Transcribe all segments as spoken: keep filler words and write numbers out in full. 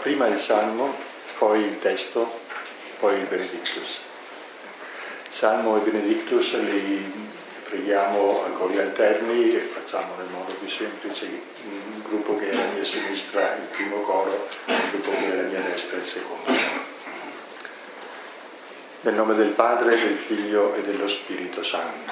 prima il Salmo, poi il testo, poi il Benedictus. Salmo e Benedictus li preghiamo a cori alterni e facciamo nel modo più semplice, il gruppo che è alla mia sinistra il primo coro, il gruppo che è alla mia destra il secondo. Nel nome del Padre, del Figlio e dello Spirito Santo.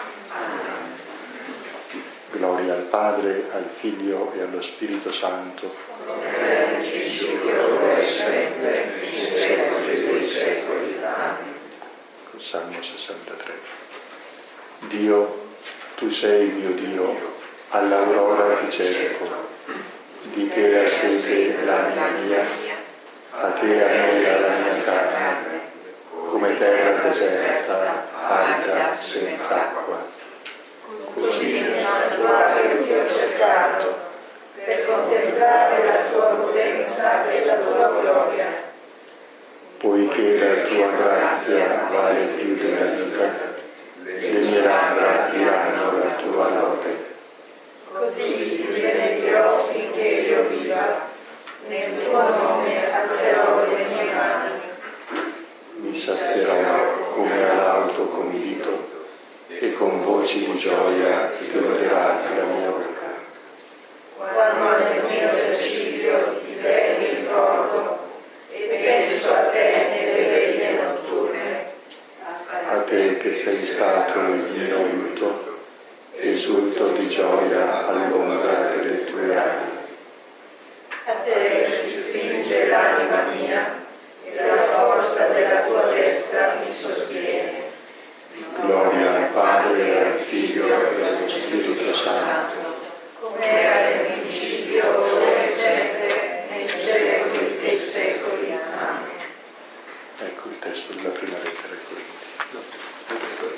Gloria al Padre, al Figlio e allo Spirito Santo. Come era in principio, ora e sempre, nei secoli dei secoli. Amen. Salmo sessantatré. Dio, tu sei il mio Dio, all'aurora ti cerco, di te ha sete l'anima mia, a te anela la mia carne, come terra deserta, arida, senza acqua. Così nel santuario ti ho cercato, per contemplare la tua potenza e la tua gloria. Poiché la tua grazia vale più della vita, le mie labbra diranno la tua lode. Così ti benedirò finché io viva, nel tuo nome alzerò le mie mani. Mi sazierò come all'auto con il dito, e con voci di gioia ti loderà la mia bocca. Quando nel mio esercizio di te mi ricordo e penso a te nelle veglie notturne, A te che sei stato il mio aiuto, esulto di gioia all'ombra delle tue ali. a te si stringe l'anima mia e la forza della tua destra mi sostiene. Gloria al Padre, e al Figlio e allo Spirito Santo. Come era nel principio, ora e sempre, nei secoli dei secoli. Amen. Ecco il testo della prima lettera ai Corinzi.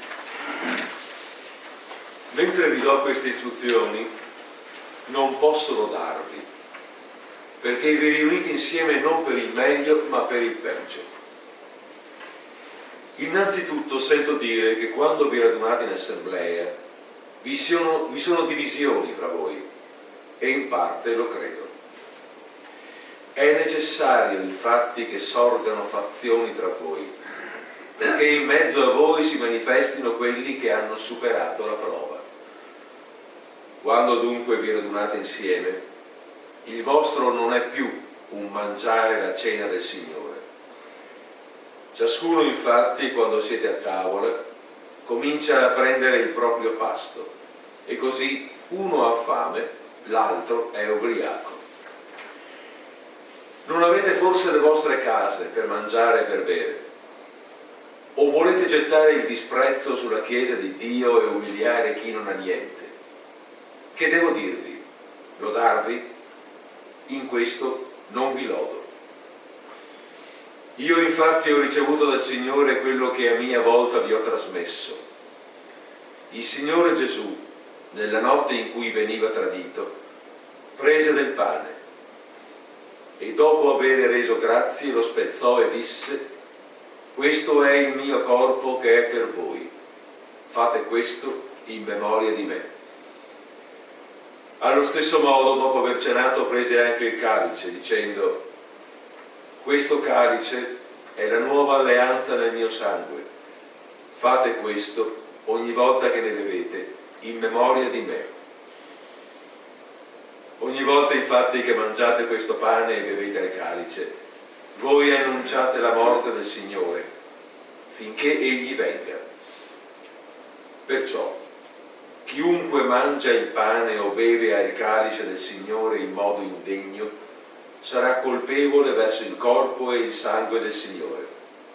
Mentre vi do queste istruzioni, non posso lodarvi, perché vi riunite insieme non per il meglio, ma per il peggio. Innanzitutto sento dire che quando vi radunate in assemblea vi sono, vi sono divisioni fra voi, e in parte lo credo. È necessario infatti che sorgano fazioni tra voi, perché in mezzo a voi si manifestino quelli che hanno superato la prova. Quando dunque vi radunate insieme, il vostro non è più un mangiare la cena del Signore. Ciascuno infatti, quando siete a tavola, comincia a prendere il proprio pasto, e così uno ha fame, l'altro è ubriaco. Non avete forse le vostre case per mangiare e per bere? O volete gettare il disprezzo sulla Chiesa di Dio e umiliare chi non ha niente? Che devo dirvi? Lodarvi? In questo non vi lodo. Io infatti ho ricevuto dal Signore quello che a mia volta vi ho trasmesso. Il Signore Gesù, nella notte in cui veniva tradito, prese del pane e dopo aver reso grazie lo spezzò e disse: questo è il mio corpo che è per voi, fate questo in memoria di me. Allo stesso modo, dopo aver cenato, prese anche il calice, dicendo: questo calice è la nuova alleanza nel mio sangue, fate questo ogni volta che ne bevete in memoria di me. Ogni volta infatti che mangiate questo pane e bevete il calice, voi annunciate la morte del Signore finché Egli venga. Perciò chiunque mangia il pane o beve al calice del Signore in modo indegno sarà colpevole verso il corpo e il sangue del Signore.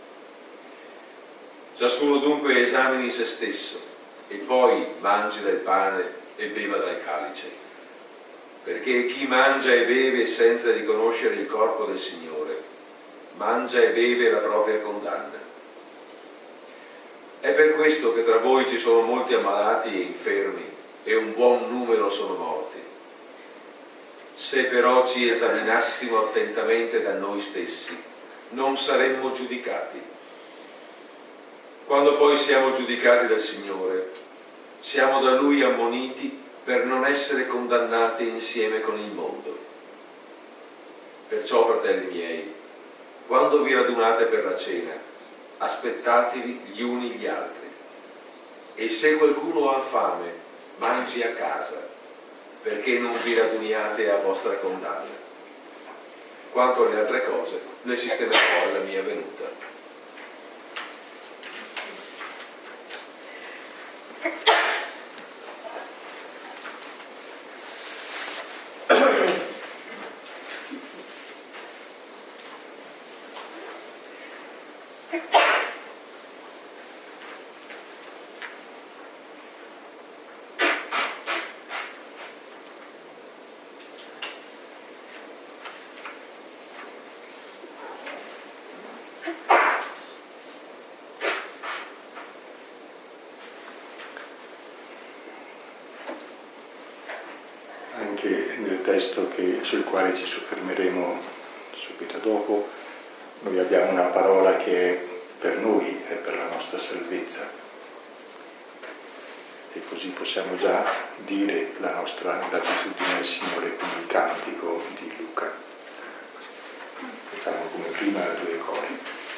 Ciascuno dunque esamini se stesso e poi mangi del pane e beva dal calice, perché chi mangia e beve senza riconoscere il corpo del Signore mangia e beve la propria condanna. È per questo che tra voi ci sono molti ammalati e infermi e un buon numero sono morti. Se però ci esaminassimo attentamente da noi stessi, non saremmo giudicati. Quando poi siamo giudicati dal Signore, siamo da Lui ammoniti per non essere condannati insieme con il mondo. Perciò, fratelli miei, quando vi radunate per la cena, aspettatevi gli uni gli altri. E se qualcuno ha fame, mangi a casa, perché non vi raduniate a vostra condanna. Quanto alle altre cose, le sistemerò alla mia venuta. Anche nel testo che, sul quale ci soffermeremo subito dopo, noi abbiamo una parola che è per noi, è per la nostra salvezza. E così possiamo già dire la nostra gratitudine al Signore con il cantico di Luca. Facciamo come prima due cori.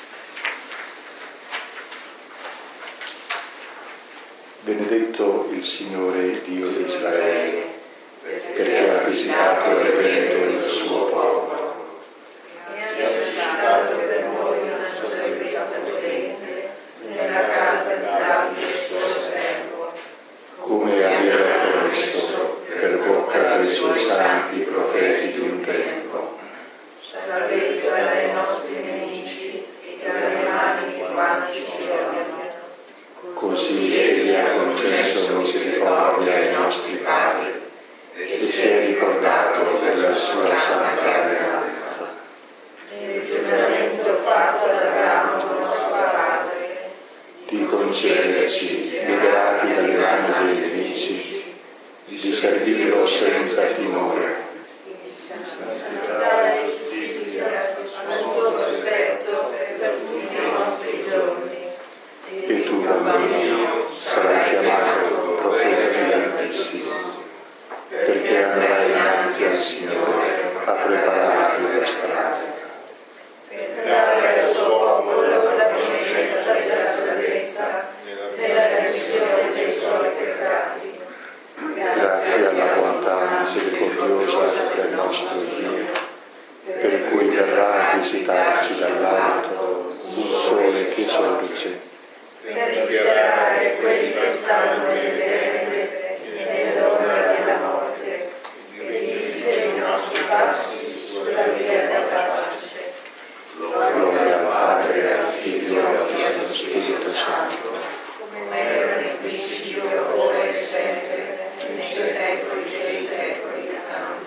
Benedetto il Signore Dio di Israele, perché ha visitato e redento il suo popolo. E ha suscitato per noi una sua salvezza potente nella casa di Davide suo servo, come aveva promesso per bocca dei suoi santi profeti di un tempo. salvezza dai nostri nemici e dalle mani di quanti ci odiano. Così egli ha concesso misericordia ai nostri padri e si è ricordato della sua santa alleanza. Il giuramento fatto ad Abramo nostro padre, Di concederci, liberati dalle mani dei nemici, di servirlo senza timore, in santità e giustizia al suo cospetto per tutti i nostri giorni. e tu, bambino, sarai chiamato profeta dell'Altissimo, perché andrai innanzi al Signore a preparargli la strada. Per dare al suo popolo la conoscenza della salvezza nella remissione dei suoi peccati. Grazie alla bontà misericordiosa del nostro Dio, per cui verrà a visitarci dall'alto un sole che sorge, Per rischiarare quelli che stanno nelle tenebre e nell'ombra della morte, e dirigere i nostri passi sulla via della pace. gloria al Padre, al Figlio e allo Spirito Santo, Come era nel principio, ora e sempre, nei secoli dei secoli. Amen.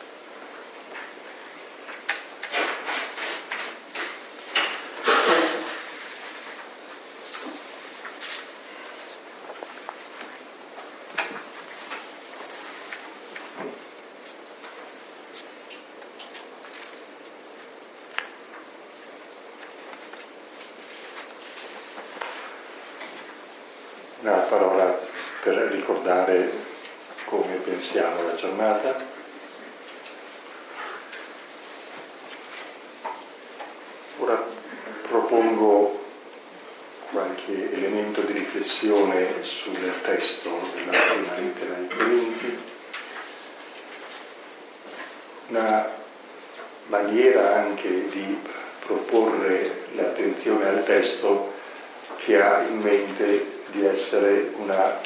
una parola per ricordare come pensiamo la giornata. Ora propongo qualche elemento di riflessione sul testo della prima lettera ai Corinzi, una maniera anche di proporre l'attenzione al testo che ha in mente di essere una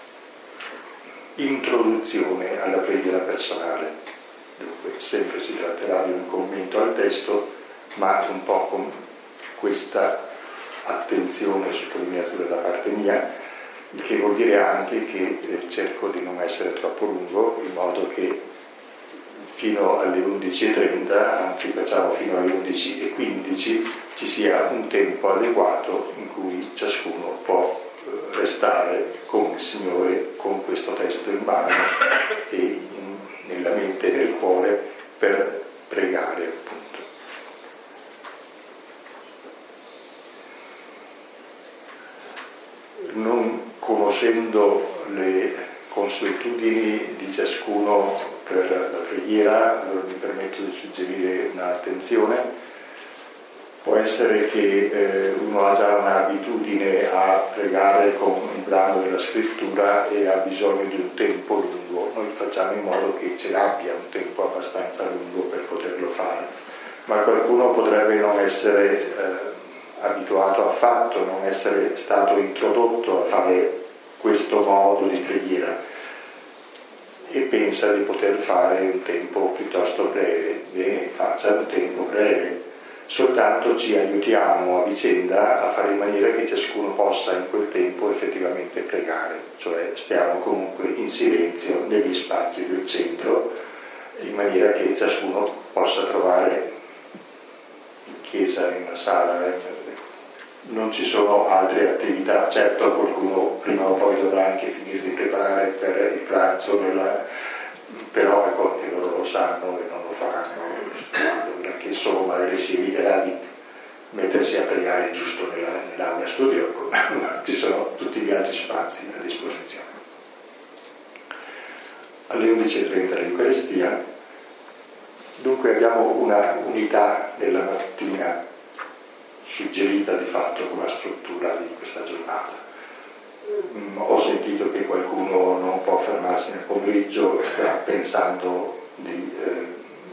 introduzione alla preghiera personale. Dunque, sempre si tratterà di un commento al testo, ma un po' con questa attenzione, sottolineatura da parte mia, il che vuol dire anche che eh, cerco di non essere troppo lungo, in modo che fino alle undici e trenta, anzi facciamo fino alle undici e quindici, ci sia un tempo adeguato in cui ciascuno può restare con il Signore, con questo testo in mano e in, nella mente e nel cuore per pregare, appunto. Non conoscendo le consuetudini di ciascuno per la preghiera, allora mi permetto di suggerire un'attenzione. Può essere che eh, uno ha già un'abitudine a pregare con un brano della scrittura e ha bisogno di un tempo lungo. Noi facciamo in modo che ce l'abbia un tempo abbastanza lungo per poterlo fare, ma qualcuno potrebbe non essere eh, abituato affatto, non essere stato introdotto a fare questo modo di preghiera e pensa di poter fare un tempo piuttosto breve. Bene, faccia un tempo breve, soltanto ci aiutiamo a vicenda a fare in maniera che ciascuno possa in quel tempo effettivamente pregare, cioè stiamo comunque in silenzio negli spazi del centro, in maniera che ciascuno possa trovare in chiesa, in una sala, non ci sono altre attività. Certo, qualcuno prima o poi dovrà anche finire di preparare per il pranzo, nella... però ecco, che loro lo sanno e non lo faranno, perché solo magari si eviterà di mettersi a pregare giusto nella, nell'aula studio, ci sono tutti gli altri spazi a disposizione. Alle undici e trenta l'Eucaristia, dunque abbiamo una unità nella mattina suggerita di fatto con la struttura di questa giornata. Mm, ho sentito che qualcuno non può fermarsi nel pomeriggio, sta pensando di eh,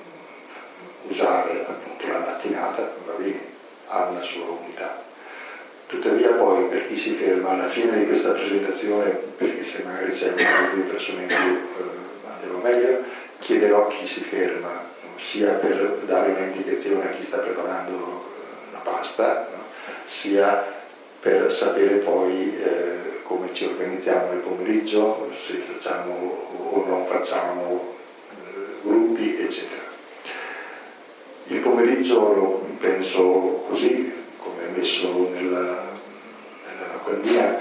usare appunto la mattinata, va bene, ha una sua unità. Tuttavia poi per chi si ferma alla fine di questa presentazione, perché se magari c'è una o due persone in più eh, andiamo meglio, chiederò a chi si ferma, sia per dare un'indicazione a chi sta preparando la pasta, no? Sia per sapere poi eh, come ci organizziamo nel pomeriggio, se facciamo o non facciamo eh, gruppi, eccetera. Il pomeriggio lo penso così, come è messo nella, nella locandina.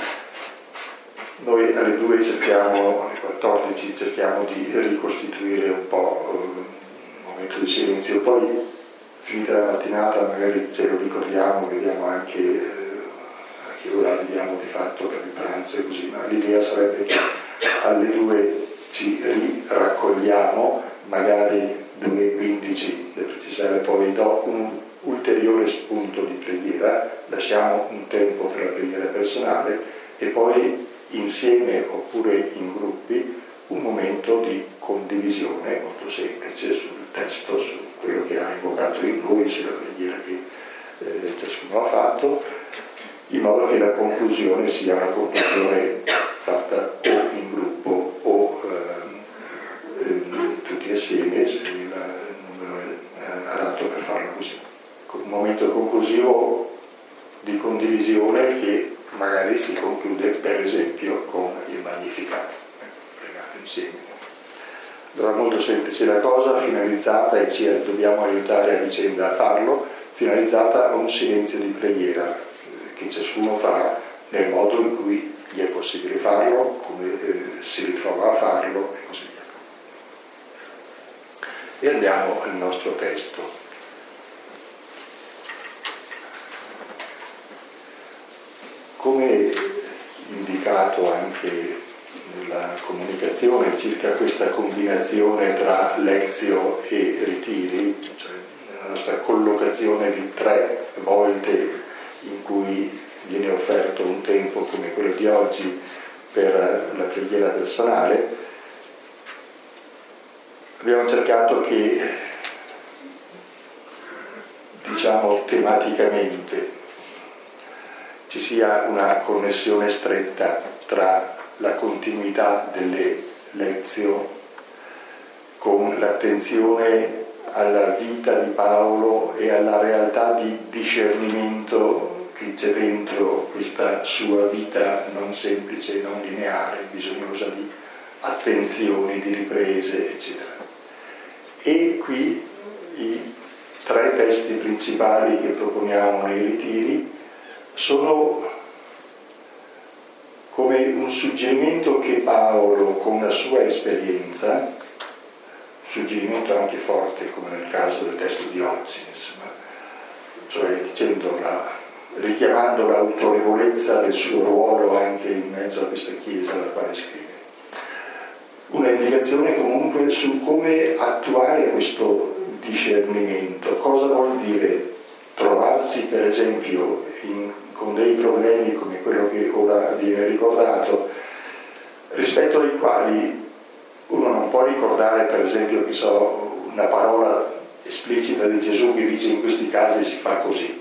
Noi alle due cerchiamo, alle quattordici cerchiamo di ricostituire un po' eh, un momento di silenzio, poi finita la mattinata magari ce lo ricordiamo, vediamo anche eh, a che ora arriviamo di fatto per il pranzo e così, ma l'idea sarebbe che alle due ci raccogliamo, magari due e quindici, per precisare, poi do un ulteriore spunto di preghiera, lasciamo un tempo per la preghiera personale e poi insieme oppure in gruppi un momento di condivisione molto semplice sul testo, su quello che ha invocato in noi, sulla preghiera che eh, ciascuno ha fatto, in modo che la conclusione sia una conclusione fatta o in gruppo o eh, eh, tutti assieme, se il numero è adatto per farlo così. Un momento conclusivo di condivisione che magari si conclude per esempio con il Magnificat, pregato insieme. Allora molto semplice la cosa, finalizzata, e ci dobbiamo aiutare a vicenda a farlo, finalizzata a un silenzio di preghiera che ciascuno fa nel modo in cui gli è possibile farlo, come eh, si ritrova a farlo e così via. E andiamo al nostro testo. Come indicato anche nella comunicazione circa questa combinazione tra lezio e ritiri, cioè nella nostra collocazione di tre volte in cui viene offerto un tempo come quello di oggi per la preghiera personale, abbiamo cercato che, diciamo tematicamente, ci sia una connessione stretta tra la continuità delle lezio con l'attenzione alla vita di Paolo e alla realtà di discernimento che c'è dentro questa sua vita non semplice, non lineare, bisognosa di attenzioni, di riprese, eccetera. E qui i tre testi principali che proponiamo nei ritiri sono come un suggerimento che Paolo, con la sua esperienza, suggerimento anche forte come nel caso del testo di oggi, insomma, cioè dicendo la, richiamando l'autorevolezza del suo ruolo anche in mezzo a questa Chiesa alla quale scrive, una indicazione comunque su come attuare questo discernimento. Cosa vuol dire trovarsi per esempio in, con dei problemi come quello che ora viene ricordato, rispetto ai quali uno non può ricordare per esempio che so, una parola esplicita di Gesù che dice in questi casi si fa così.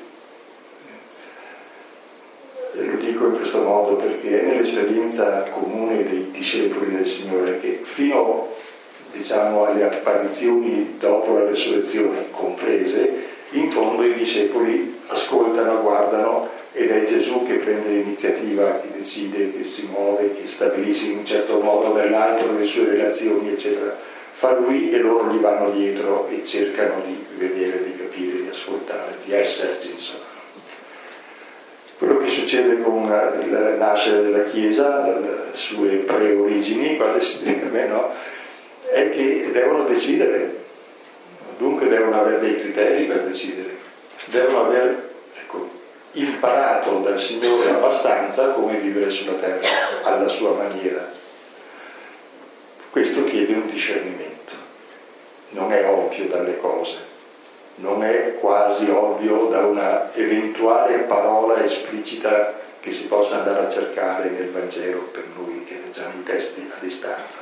E lo dico in questo modo perché è nell'esperienza comune dei discepoli del Signore che fino diciamo alle apparizioni dopo la resurrezione comprese, in fondo i discepoli ascoltano, guardano ed è Gesù che prende l'iniziativa, che decide, che si muove, che stabilisce in un certo modo o nell'altro le sue relazioni, eccetera. Fa lui e loro gli vanno dietro e cercano di vedere, di capire, di ascoltare, di esserci, insomma. Quello che succede con il nascere della Chiesa, le sue preorigini, no? È che devono decidere, dunque devono avere dei criteri per decidere, devono aver ecco, imparato dal Signore abbastanza come vivere sulla terra alla sua maniera. Questo chiede un discernimento, non è ovvio dalle cose, non è quasi ovvio da una eventuale parola esplicita che si possa andare a cercare nel Vangelo per noi che leggiamo i testi a distanza.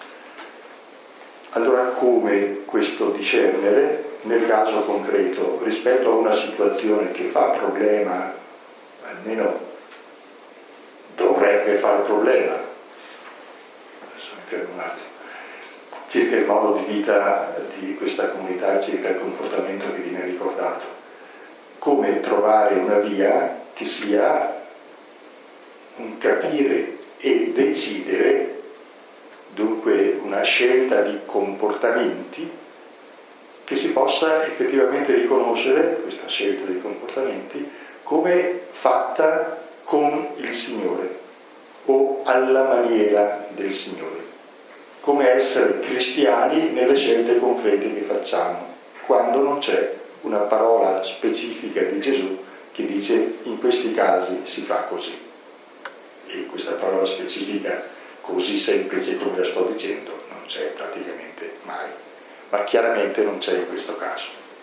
Allora come questo discernere nel caso concreto rispetto a una situazione che fa problema, almeno dovrebbe far problema, adesso mi fermo un attimo, circa il modo di vita di questa comunità, circa il comportamento che viene ricordato, come trovare una via che sia un capire e decidere, dunque una scelta di comportamenti che si possa effettivamente riconoscere, questa scelta di comportamenti, come fatta con il Signore o alla maniera del Signore, come essere cristiani nelle scelte concrete che facciamo, quando non c'è una parola specifica di Gesù che dice in questi casi si fa così. E questa parola specifica così semplice come la sto dicendo non c'è praticamente mai, ma chiaramente non c'è in questo caso.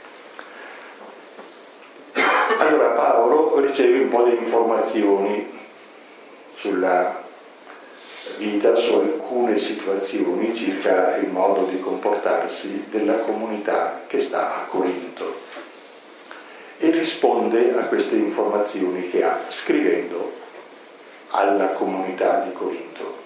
Allora Paolo riceve un po' di informazioni sulla vita, su alcune situazioni circa il modo di comportarsi della comunità che sta a Corinto e risponde a queste informazioni che ha scrivendo alla comunità di Corinto.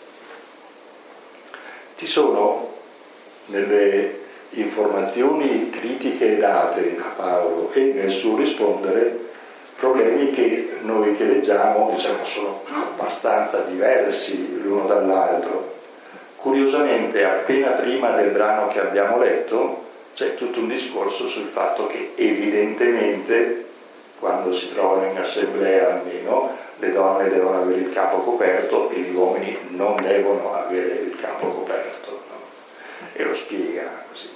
Ci sono nelle informazioni critiche date a Paolo e nel suo rispondere problemi che noi che leggiamo diciamo sono abbastanza diversi l'uno dall'altro. Curiosamente appena prima del brano che abbiamo letto c'è tutto un discorso sul fatto che evidentemente quando si trovano in assemblea almeno le donne devono avere il capo coperto e gli uomini non devono avere il capo coperto, no? E lo spiega così.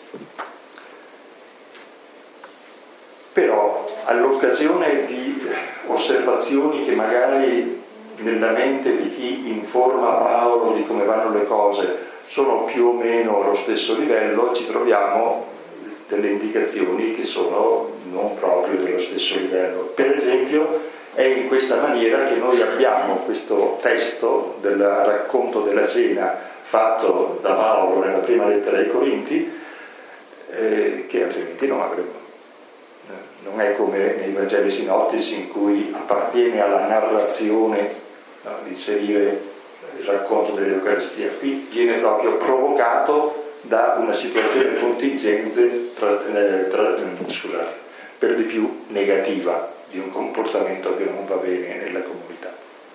Però all'occasione di osservazioni che magari nella mente di chi informa Paolo di come vanno le cose sono più o meno allo stesso livello, ci troviamo delle indicazioni che sono non proprio dello stesso livello. Per esempio è in questa maniera che noi abbiamo questo testo del racconto della cena fatto da Paolo nella prima lettera ai Corinti, eh, che altrimenti non avremmo. Non è come nei Vangeli sinottici in cui appartiene alla narrazione, no, di inserire il racconto dell'Eucaristia. Qui viene proprio provocato da una situazione contingente tra, eh, tra, scusate, per di più negativa, di un comportamento che non va bene nella comunità.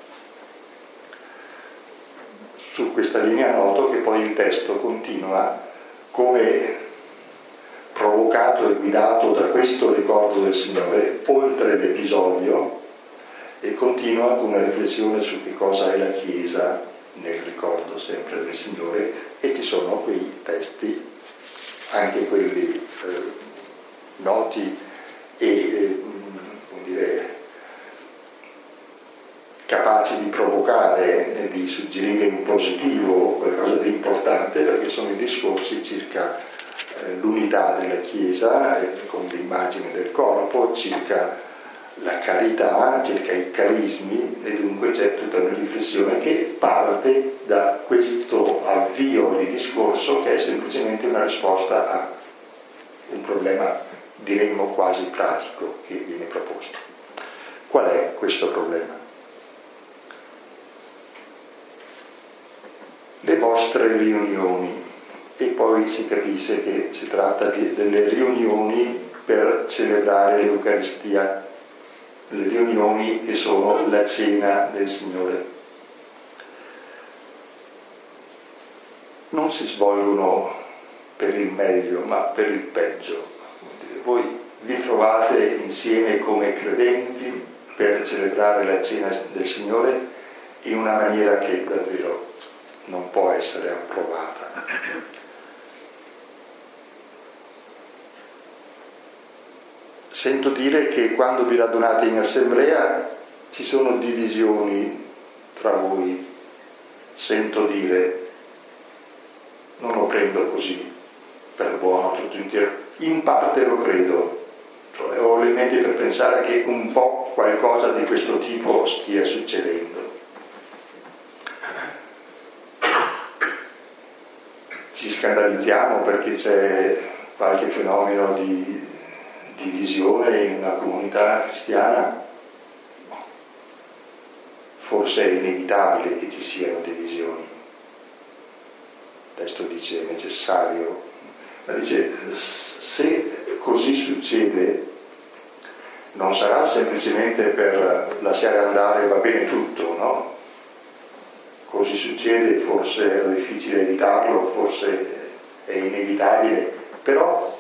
Su questa linea noto che poi il testo continua come provocato e guidato da questo ricordo del Signore oltre l'episodio e continua con una riflessione su che cosa è la Chiesa nel ricordo sempre del Signore e ci sono quei testi, anche quelli eh, noti e eh, come dire capaci capaci di provocare e di suggerire in positivo qualcosa di importante, perché sono i discorsi circa eh, l'unità della Chiesa eh, con l'immagine del corpo, circa la carità, circa i carismi, e dunque c'è tutta una riflessione che parte da questo avvio di discorso che è semplicemente una risposta a un problema, diremmo quasi pratico, che viene proposto. Qual è questo problema? Le vostre riunioni, e poi si capisce che si tratta di, delle riunioni per celebrare l'Eucaristia, le riunioni che sono la cena del Signore. Non si svolgono per il meglio, ma per il peggio. Voi vi trovate insieme come credenti per celebrare la cena del Signore in una maniera che davvero non può essere approvata. Sento dire che quando vi radunate in assemblea ci sono divisioni tra voi. Sento dire, non lo prendo così per buono tutto intero, in parte lo credo, cioè, ho elementi per pensare che un po' qualcosa di questo tipo stia succedendo. Ci scandalizziamo perché c'è qualche fenomeno di divisione in una comunità cristiana. Forse è inevitabile che ci siano divisioni. Il testo dice è necessario, ma dice se così succede non sarà semplicemente per lasciare andare va bene tutto, no? Così succede, forse è difficile evitarlo, forse è inevitabile, però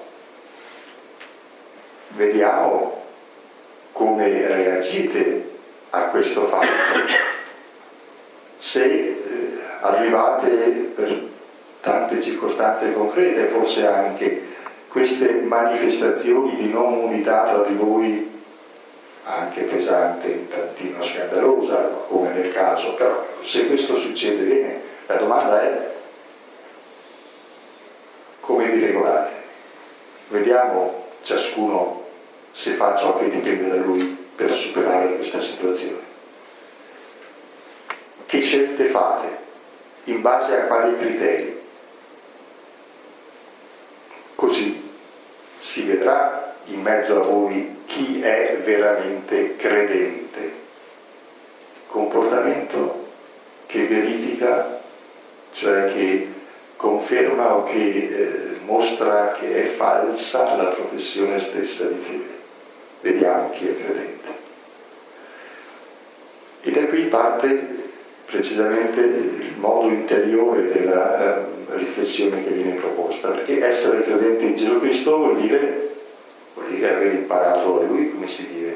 vediamo come reagite a questo fatto. Se eh, arrivate per tante circostanze concrete, forse anche queste manifestazioni di non unità tra di voi, anche pesante, un tantino scandalosa, come nel caso, però se questo succede bene, la domanda è come vi regolate? Vediamo ciascuno se fa ciò che dipende da lui per superare questa situazione. Che scelte fate? In base a quali criteri? Così si vedrà in mezzo a voi chi è veramente credente. Comportamento che verifica, cioè che conferma o che eh, mostra che è falsa la professione stessa di fede. Vediamo chi è credente. E da qui parte precisamente il modo interiore della eh, riflessione che viene proposta, perché essere credente in Gesù Cristo vuol dire, vuol dire aver imparato da Lui come si vive.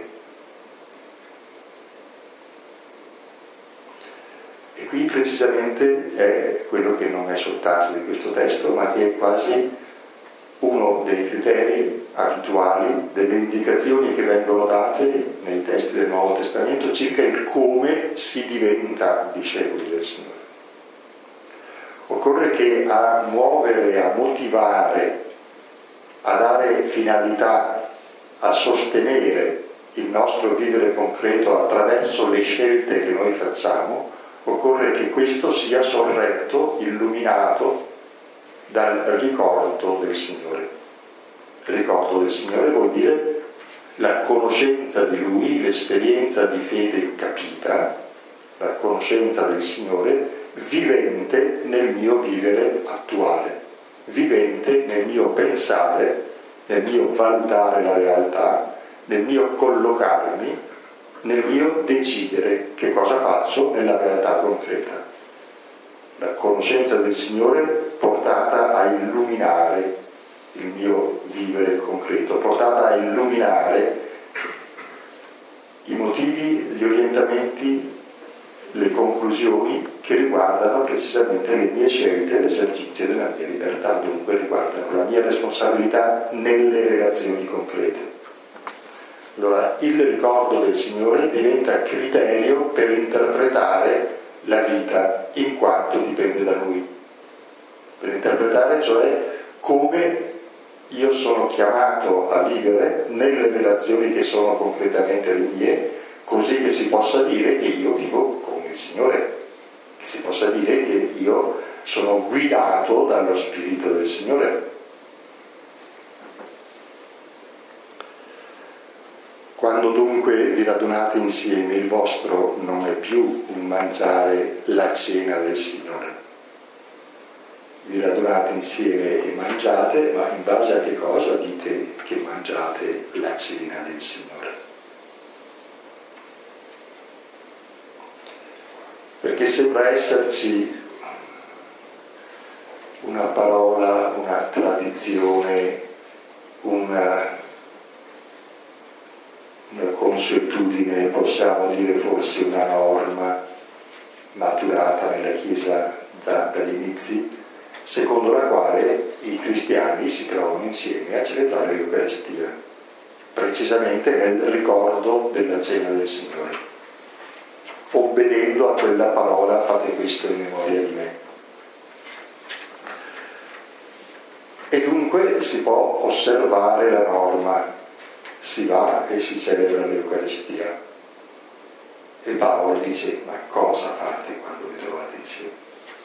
E qui precisamente è quello che non è soltanto di questo testo, ma che è quasi uno dei criteri abituali, delle indicazioni che vengono date nei testi del Nuovo Testamento circa il come si diventa discepoli del Signore. Occorre che a muovere, a motivare, a dare finalità, a sostenere il nostro vivere concreto attraverso le scelte che noi facciamo, occorre che questo sia sorretto, illuminato dal ricordo del Signore. Il ricordo del Signore vuol dire la conoscenza di Lui, l'esperienza di fede capita, la conoscenza del Signore vivente nel mio vivere attuale, vivente nel mio pensare, nel mio valutare la realtà, nel mio collocarmi, nel mio decidere che cosa faccio nella realtà concreta. La conoscenza del Signore portata a illuminare il mio vivere concreto, portata a illuminare i motivi, gli orientamenti, le conclusioni che riguardano precisamente le mie scelte e l'esercizio della mia libertà, dunque riguardano la mia responsabilità nelle relazioni concrete. Allora il ricordo del Signore diventa criterio per interpretare la vita, in quanto dipende da Lui. Per interpretare cioè come io sono chiamato a vivere nelle relazioni che sono concretamente le mie, così che si possa dire che io vivo con il Signore, che si possa dire che io sono guidato dallo Spirito del Signore. Quando dunque vi radunate insieme, il vostro non è più un mangiare la cena del Signore. Vi radunate insieme e mangiate, ma in base a che cosa dite che mangiate la cena del Signore? Perché sembra esserci una parola, una tradizione, una, una consuetudine, possiamo dire forse una norma maturata nella Chiesa da, dagli inizi, secondo la quale i cristiani si trovano insieme a celebrare l'Eucaristia, precisamente nel ricordo della cena del Signore, obbedendo a quella parola: fate questo in memoria di me. E dunque si può osservare la norma, si va e si celebra l'Eucaristia. E Paolo dice: ma cosa fate quando vi trovate insieme?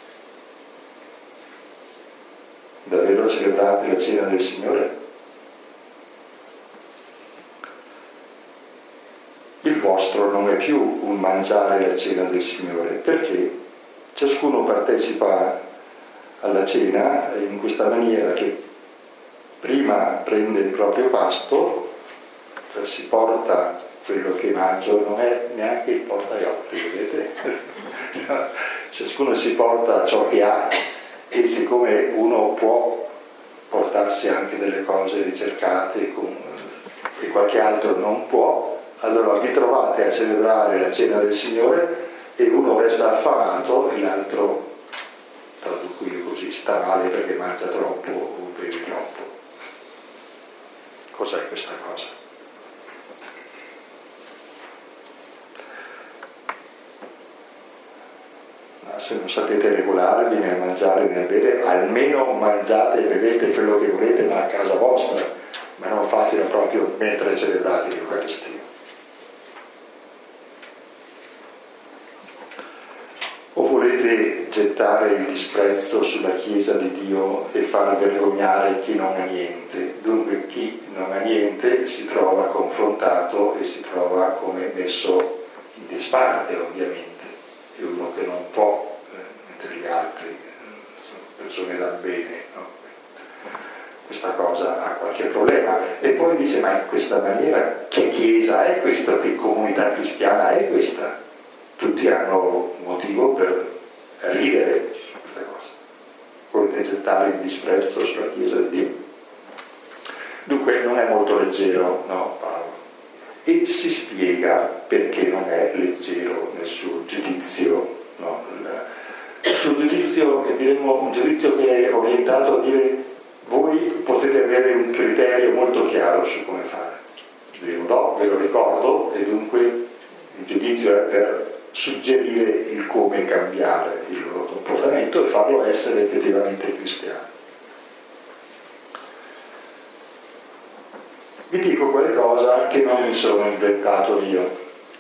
Davvero celebrate la cena del Signore? Il vostro non è più un mangiare la cena del Signore, perché ciascuno partecipa alla cena in questa maniera che prima prende il proprio pasto, cioè si porta quello che mangio, non è neanche il portaiotti, vedete? Ciascuno si porta ciò che ha, e siccome uno può portarsi anche delle cose ricercate con, e qualche altro non può, allora vi trovate a celebrare la cena del Signore e uno resta affamato e l'altro, traduco io così, sta male perché mangia troppo o beve troppo. Cos'è questa cosa? Ma se non sapete regolarvi nel mangiare e nel bere, almeno mangiate e bevete quello che volete, ma a casa vostra, ma non fatelo proprio mentre celebrate l'Eucaristia. O volete gettare il disprezzo sulla Chiesa di Dio e far vergognare chi non ha niente? Dunque chi non ha niente si trova confrontato e si trova come messo in disparte, ovviamente. È uno che non può, eh, mentre gli altri eh, sono persone da bene, no? Questa cosa ha qualche problema. E poi dice: ma in questa maniera che Chiesa è questa? Che comunità cristiana è questa? Tutti hanno motivo per ridere su questa cosa. Volete gettare il disprezzo sulla Chiesa di Dio? Dunque non è molto leggero, no, Paolo? E si spiega perché non è leggero nel suo giudizio, no? Il suo giudizio è, diremmo, un giudizio che è orientato a dire: voi potete avere un criterio molto chiaro su come fare, ve lo do, ve lo ricordo, e dunque il giudizio è per suggerire il come cambiare il loro comportamento e farlo essere effettivamente cristiano. Vi dico qualcosa che non mi sono inventato io.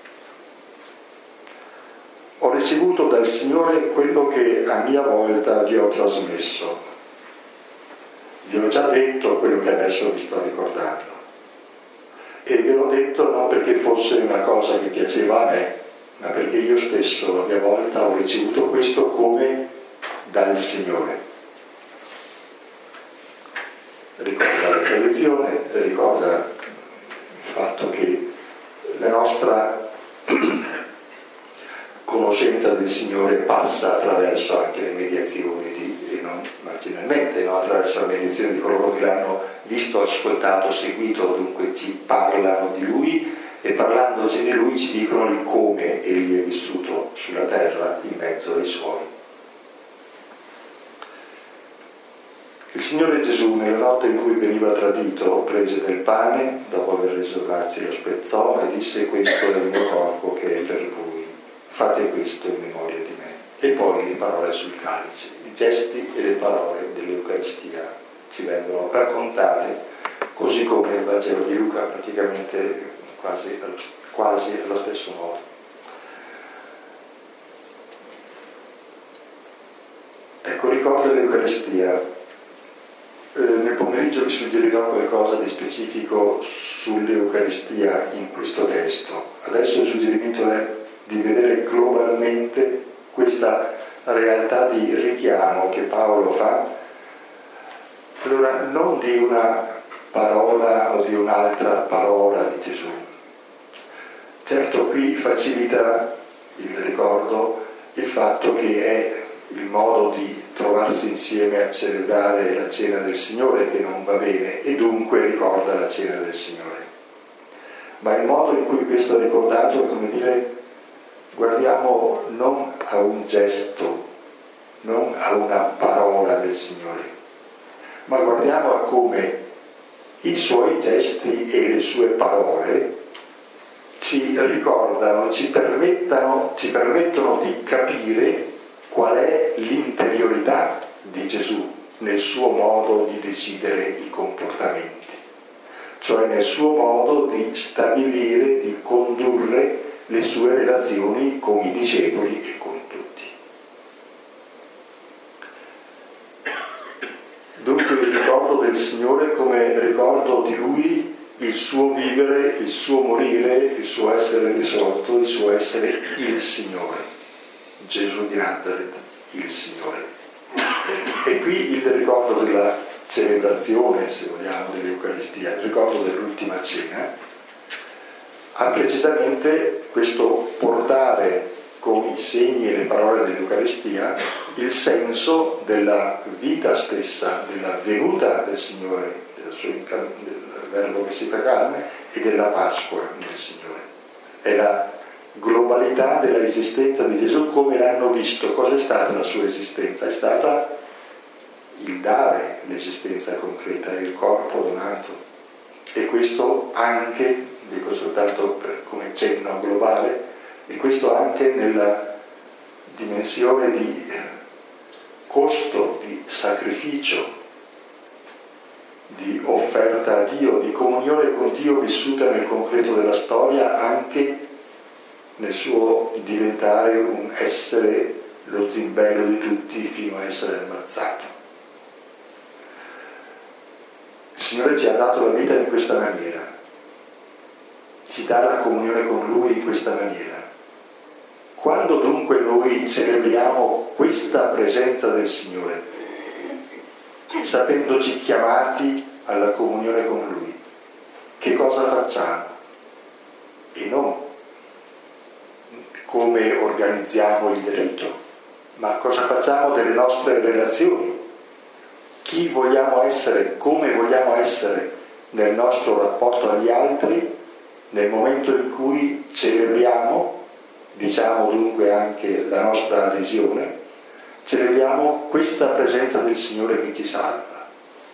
Ho ricevuto dal Signore quello che a mia volta vi ho trasmesso. Vi ho già detto quello che adesso vi sto ricordando. E ve l'ho detto non perché fosse una cosa che piaceva a me, ma perché io stesso a mia volta ho ricevuto questo come dal Signore. Ricorda la tradizione, ricorda il fatto che la nostra conoscenza del Signore passa attraverso anche le mediazioni di, e non marginalmente, no? Attraverso la mediazione di coloro che l'hanno visto, ascoltato, seguito, dunque ci parlano di Lui, e parlandoci di Lui ci dicono di come Egli è vissuto sulla terra in mezzo ai Suoi. Il Signore Gesù, nella notte in cui veniva tradito, prese del pane, dopo aver reso grazie lo spezzò e disse: questo è il mio corpo che è per voi, fate questo in memoria di me. E poi le parole sul calice, i gesti e le parole dell'Eucaristia ci vengono raccontate, così come il Vangelo di Luca, praticamente quasi allo, quasi allo stesso modo. Ecco, ricordo l'Eucaristia. Eh, nel pomeriggio vi suggerirò qualcosa di specifico sull'Eucaristia in questo testo. Adesso il suggerimento è di vedere globalmente questa realtà di richiamo che Paolo fa, allora non di una parola o di un'altra parola di Gesù. Certo, qui facilita il ricordo il fatto che è il modo di trovarsi insieme a celebrare la cena del Signore che non va bene e dunque ricorda la cena del Signore. Ma il modo in cui questo è ricordato è come dire: guardiamo non a un gesto, non a una parola del Signore, ma guardiamo a come i suoi gesti e le sue parole ci ricordano, ci permettano, ci permettono di capire qual è l'interiorità di Gesù nel suo modo di decidere i comportamenti, cioè nel suo modo di stabilire, di condurre le sue relazioni con i discepoli e con tutti. Dunque il ricordo del Signore come ricordo di Lui, il suo vivere, il suo morire, il suo essere risorto, il suo essere il Signore. Gesù di Nazareth, il Signore. E qui il ricordo della celebrazione, se vogliamo, dell'Eucaristia, il ricordo dell'ultima cena, ha precisamente questo portare con i segni e le parole dell'Eucaristia il senso della vita stessa, della venuta del Signore, del, suo incarn- del Verbo che si fa carne e della Pasqua del Signore. È la globalità della esistenza di Gesù, come l'hanno visto. Cosa è stata la sua esistenza? È stata il dare l'esistenza concreta, il corpo donato. E questo anche, dico soltanto per, come cenno globale, e questo anche nella dimensione di costo, di sacrificio, di offerta a Dio, di comunione con Dio vissuta nel concreto della storia, anche nel suo diventare un essere lo zimbello di tutti fino a essere ammazzato. Il Signore ci ha dato la vita in questa maniera, ci dà la comunione con Lui in questa maniera. Quando dunque noi celebriamo questa presenza del Signore, sapendoci chiamati alla comunione con Lui, che cosa facciamo? E non come organizziamo il rito, ma cosa facciamo delle nostre relazioni, chi vogliamo essere, come vogliamo essere nel nostro rapporto agli altri, nel momento in cui celebriamo, diciamo dunque anche la nostra adesione, celebriamo questa presenza del Signore che ci salva.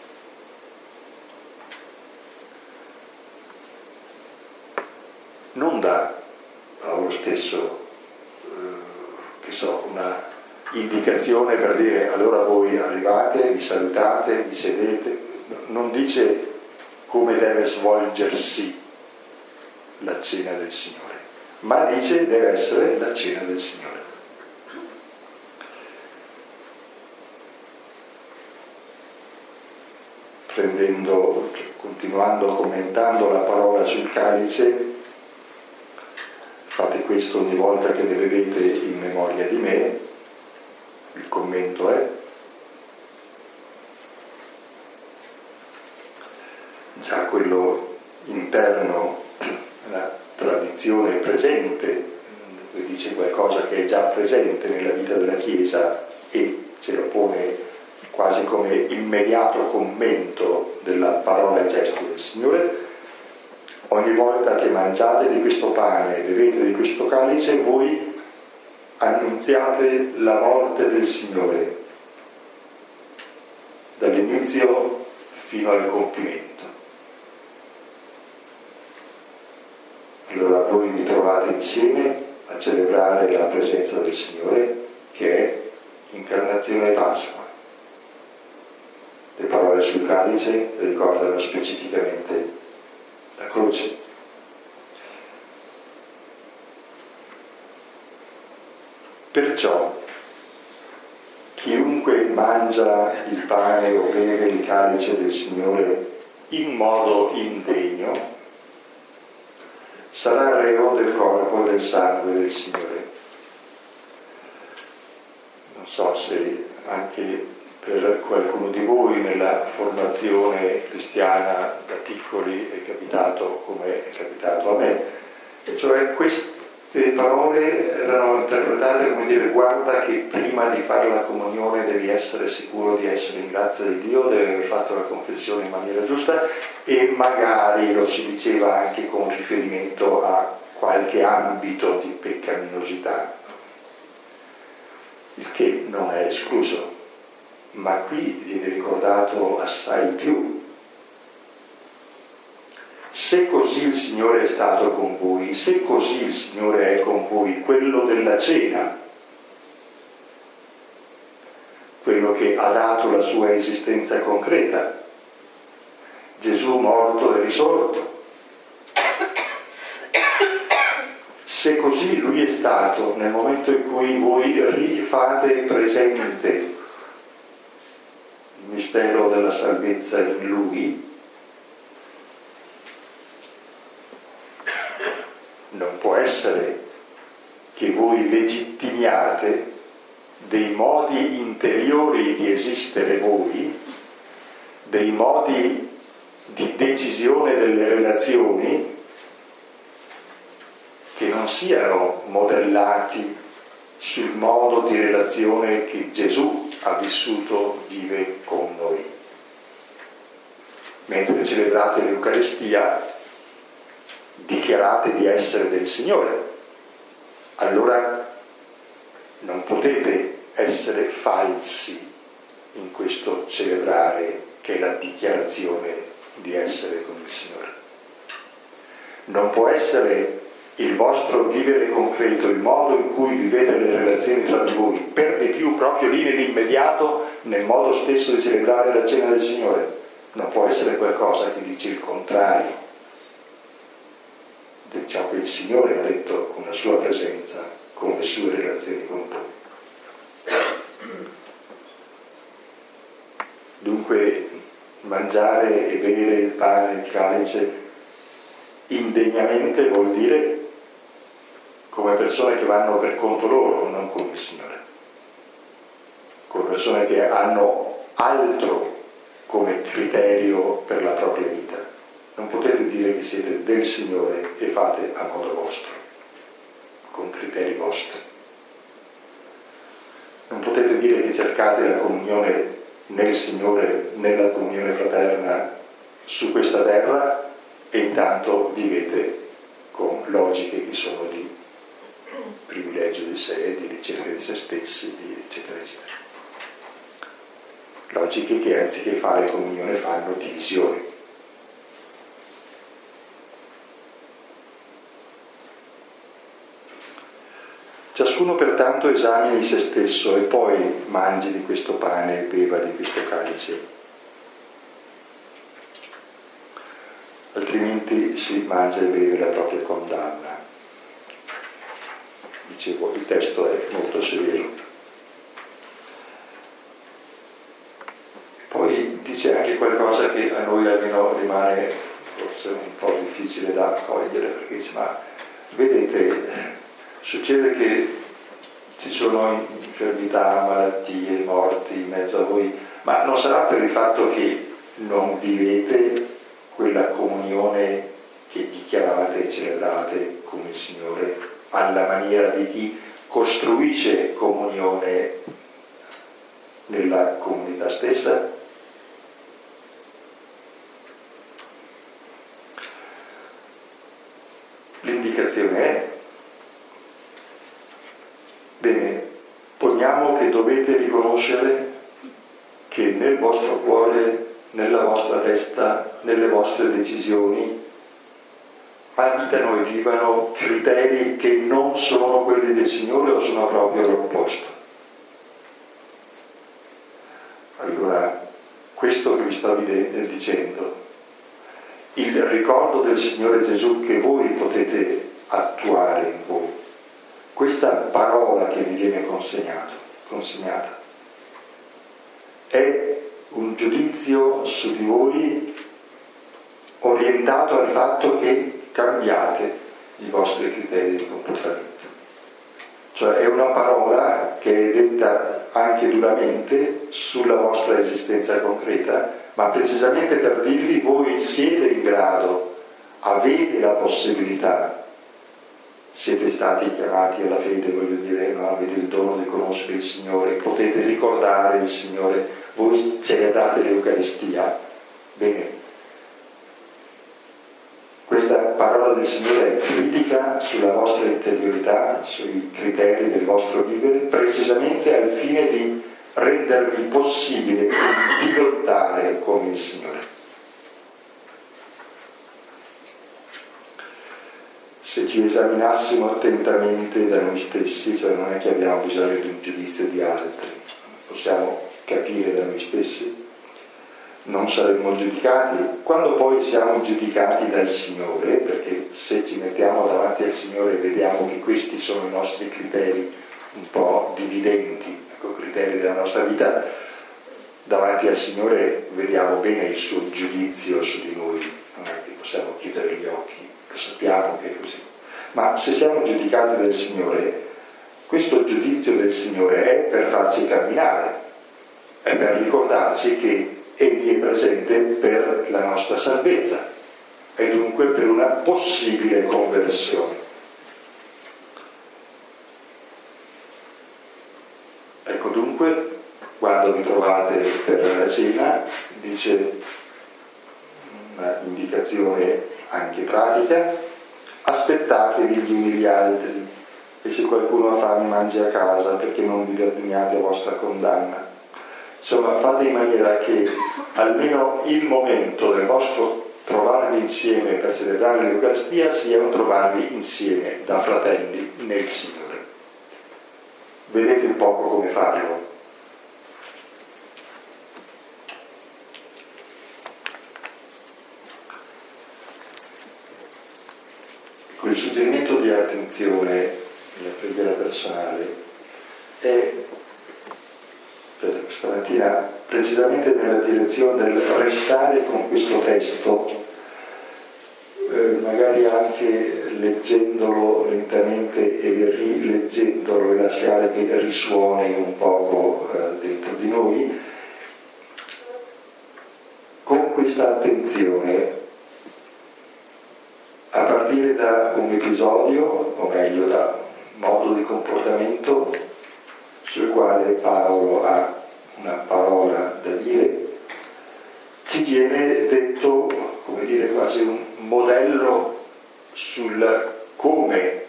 Non dà Paolo stesso che so, una indicazione per dire allora voi arrivate, vi salutate, vi sedete, non dice come deve svolgersi la cena del Signore, ma dice deve essere la cena del Signore. Prendendo, cioè, continuando commentando la parola sul calice, fate questo ogni volta che ne bevete in memoria di me. Il commento è: già quello interno, la tradizione presente, dice qualcosa che è già presente nella vita della Chiesa e ce lo pone quasi come immediato commento della parola e gesto del Signore. Ogni volta che mangiate di questo pane e bevete di questo calice, voi annunziate la morte del Signore, dall'inizio dall'inizio fino al compimento. Allora voi vi trovate insieme a celebrare la presenza del Signore, che è incarnazione e Pasqua. Le parole sul calice ricordano specificamente la croce. Perciò chiunque mangia il pane o beve il calice del Signore in modo indegno sarà reo del corpo e del sangue del Signore. Non so se anche per qualcuno di voi nella formazione cristiana da piccoli è capitato come è capitato a me, cioè queste parole erano interpretate come dire: guarda che prima di fare la comunione devi essere sicuro di essere in grazia di Dio, devi aver fatto la confessione in maniera giusta, e magari lo si diceva anche con riferimento a qualche ambito di peccaminosità, il che non è escluso, ma qui viene ricordato assai più. Se così il Signore è stato con voi, se così il Signore è con voi, quello della cena, quello che ha dato la sua esistenza concreta, Gesù morto e risorto, se così Lui è stato nel momento in cui voi rifate presente il mistero della salvezza in Lui, non può essere che voi legittimiate dei modi interiori di esistere voi, dei modi di decisione delle relazioni che non siano modellati sul modo di relazione che Gesù ha vissuto, vive con noi. Mentre celebrate l'Eucaristia, dichiarate di essere del Signore. Allora non potete essere falsi in questo celebrare, che è la dichiarazione di essere con il Signore. Non può essere il vostro vivere concreto, il modo in cui vivete le relazioni tra di voi, per di più proprio lì nell'immediato, nel modo stesso di celebrare la cena del Signore, non può essere qualcosa che dice il contrario di ciò che il Signore ha detto con la sua presenza, con le sue relazioni con voi. Dunque mangiare e bere il pane e il calice indegnamente vuol dire come persone che vanno per conto loro, non con il Signore, come persone che hanno altro come criterio per la propria vita. Non potete dire che siete del Signore e fate a modo vostro, con criteri vostri. Non potete dire che cercate la comunione nel Signore, nella comunione fraterna su questa terra, e intanto vivete con logiche che sono di privilegio di sé, di ricerca di se stessi, di eccetera eccetera. Logiche che anziché fare comunione fanno divisione. Ciascuno pertanto esamini se stesso e poi mangi di questo pane e beva di questo calice. Altrimenti si mangia e beve la propria condanna. Dicevo, il testo è molto severo. Poi dice anche qualcosa che a noi almeno rimane forse un po' difficile da accogliere, perché dice: ma vedete, succede che ci sono infermità, malattie, morti in mezzo a voi, ma non sarà per il fatto che non vivete quella comunione che dichiaravate e celebravate con il Signore alla maniera di chi costruisce comunione nella comunità stessa? L'indicazione è: bene, poniamo che dovete riconoscere che nel vostro cuore, nella vostra testa, nelle vostre decisioni, abitano e vivano criteri che non sono quelli del Signore o sono proprio l'opposto. Allora, questo che vi sto dicendo, il ricordo del Signore Gesù che voi potete attuare in voi, questa parola che vi viene consegnato, consegnata, è un giudizio su di voi orientato al fatto che cambiate i vostri criteri di comportamento. Cioè è una parola che è detta anche duramente sulla vostra esistenza concreta, ma precisamente per dirvi: voi siete in grado, avete la possibilità, siete stati chiamati alla fede, voglio dire, no? Avete il dono di conoscere il Signore, potete ricordare il Signore, voi celebrate l'Eucaristia. Bene, questa parola del Signore è critica sulla vostra interiorità, sui criteri del vostro vivere, precisamente al fine di rendervi possibile diventare come il Signore. Se ci esaminassimo attentamente da noi stessi, cioè non è che abbiamo bisogno di un giudizio di altri, possiamo capire da noi stessi, non saremmo giudicati. Quando poi siamo giudicati dal Signore, perché se ci mettiamo davanti al Signore e vediamo che questi sono i nostri criteri un po' dividenti, ecco, criteri della nostra vita, davanti al Signore vediamo bene il suo giudizio su di noi, non è che possiamo chiudere gli occhi, lo sappiamo che è così. Ma se siamo giudicati dal Signore, questo giudizio del Signore è per farci camminare, è per ricordarci che Egli è presente per la nostra salvezza e dunque per una possibile conversione. Ecco dunque, quando vi trovate per la cena, dice una indicazione anche pratica: aspettatevi gli uni gli altri, e se qualcuno ha fame mangi a casa, perché non vi raduniate a vostra condanna. Insomma, fate in maniera che almeno il momento del vostro trovarvi insieme per celebrare l'Eucaristia sia un trovarvi insieme da fratelli nel Signore. Vedete un poco come farlo. Il suggerimento di attenzione nella preghiera personale è per stamattina precisamente nella direzione del restare con questo testo, eh, magari anche leggendolo lentamente e rileggendolo e lasciare che risuoni un poco eh, dentro di noi, con questa attenzione, a partire da un episodio, o meglio da un modo di comportamento sul quale Paolo ha una parola da dire, ci viene detto, come dire, quasi un modello sul come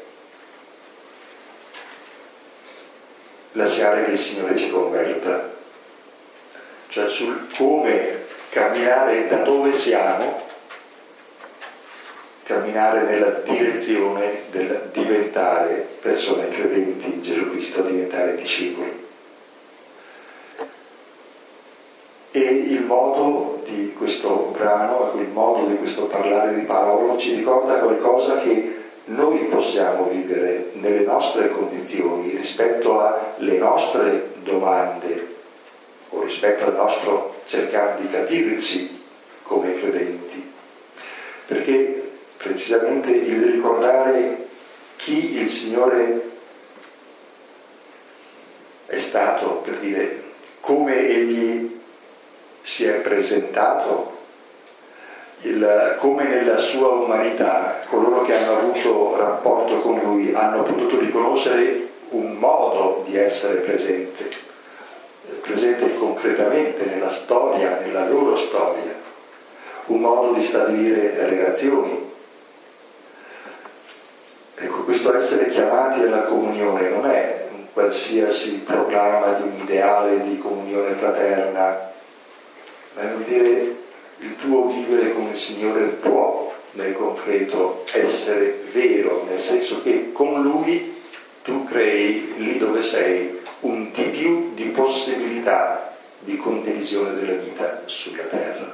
lasciare che il Signore ci converta, cioè sul come camminare da dove siamo, camminare nella direzione del diventare persone credenti in Gesù Cristo, diventare discepoli. E il modo di questo brano, il modo di questo parlare di Paolo ci ricorda qualcosa che noi possiamo vivere nelle nostre condizioni rispetto alle nostre domande o rispetto al nostro cercare di capirci come credenti. Perché precisamente il ricordare chi il Signore è stato, per dire come Egli si è presentato, il, come nella sua umanità coloro che hanno avuto rapporto con Lui hanno potuto riconoscere un modo di essere presente, presente concretamente nella storia, nella loro storia, un modo di stabilire relazioni. Ecco, questo essere chiamati alla comunione non è un qualsiasi proclama di un ideale di comunione fraterna ma è dire il tuo vivere come il Signore può nel concreto essere vero, nel senso che con Lui tu crei lì dove sei un di più di possibilità di condivisione della vita sulla terra.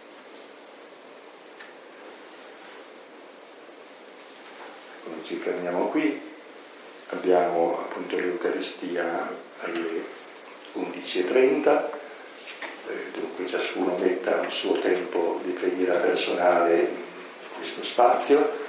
Quando ci fermiamo qui, abbiamo appunto l'Eucaristia alle undici e trenta, eh, dunque ciascuno metta il suo tempo di preghiera personale in questo spazio.